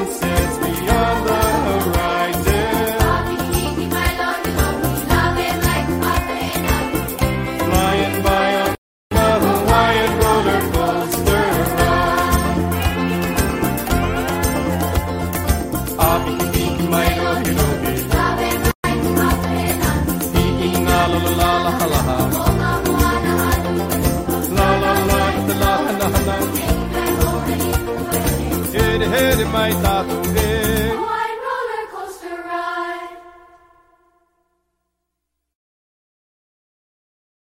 sits beyond the horizon. Flying by on the Hawaiian roller coaster ride. Piki mai no hiroki. Piki na la la la la la la. La la la la la la la. Hede hede mai tatu.